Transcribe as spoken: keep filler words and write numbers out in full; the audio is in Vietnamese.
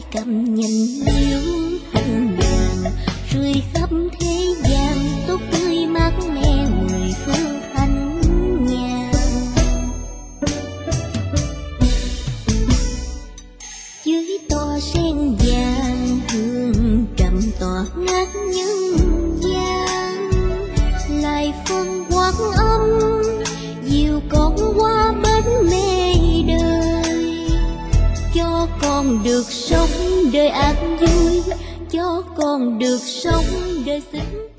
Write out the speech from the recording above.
cầm nhành liễu thanh vàng, rơi khắp thế gian tốt tươi mát mẻ mười phương thanh nhàn. Dưới tòa sen vàng hương trầm tỏa ngát nhân gian, lại phân quán âm dìu con qua bến mê đời. Cho con được sống đời an vui, cho con được sống đời xinh